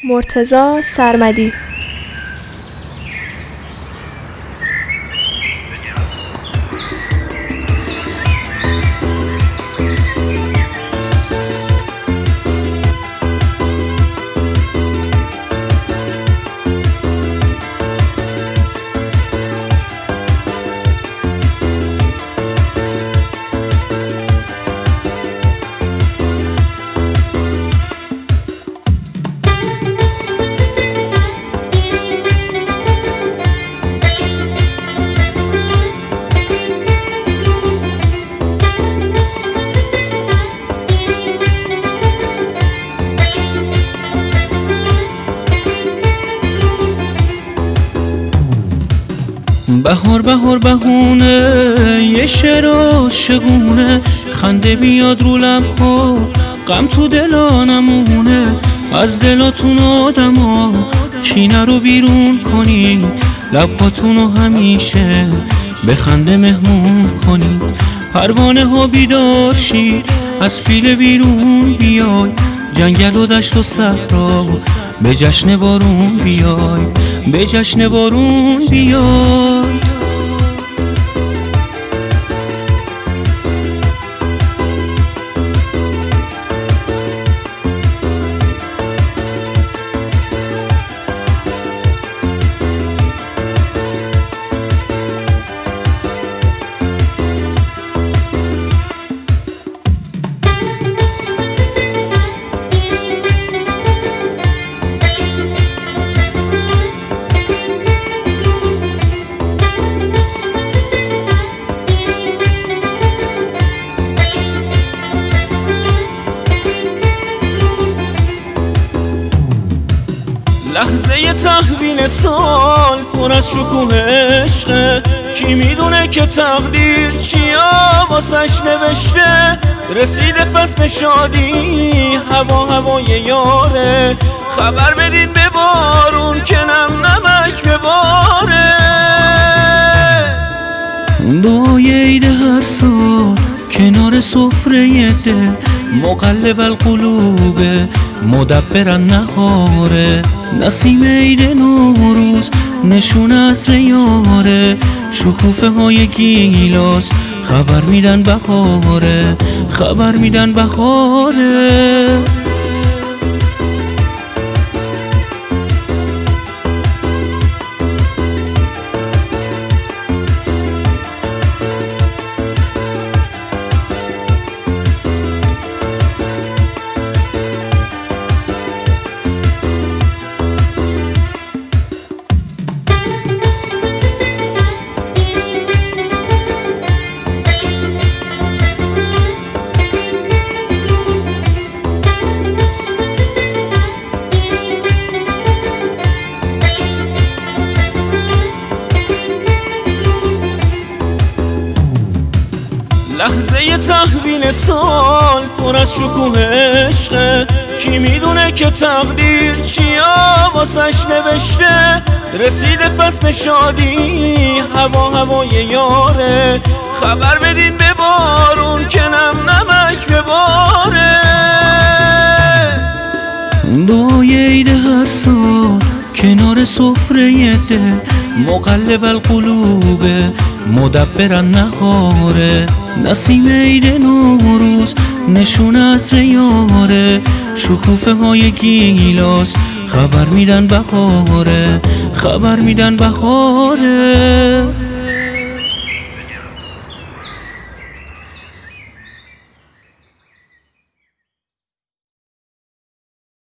مرتضی سرمدی. بهار بهار بهونه یه شعر عاشقونه، خنده بیاد رو لب‌ها، غم تو دلا نمونه. از دلاتون آدما کینه رو بیرون کنید، لب‌هاتونو همیشه به خنده مهمون کنید. پروانه ها بیدار شید، از پیله بیرون بیای، جنگل و دشت و صحرا به جشن بارون بیای، به جشن بارون بیای. لحظه تحویل سال پر از شکوه عشقه، کی میدونه که تقدیر چیا واسش نوشته. رسیده فصل شادی، هوا هوای یاره، خبر بدین به بارون که نم نمک بباره. دعای عید هر سال کنار سفره دل، مقلب القلوب مدبر النهاره. نسیم عید نوروز نشون عطر یاره، شکوفه های گیلاس خبر میدن بهاره، خبر میدن بهاره. لحظه تحویل سال پر از شکوه عشقه، کی میدونه که تقدیر چیا واسش نوشته. رسیده فصل شادی، هوا هوای یاره، خبر بدین به بارون که نم نمک بباره. دعای عید هر سال کنار سفره دل، مقلب القلوب مدبر النهاره. نسیم عید نوروز نشون عطر یاره، شکوفه های گیلاس خبر میدن بهاره، خبر میدن بهاره.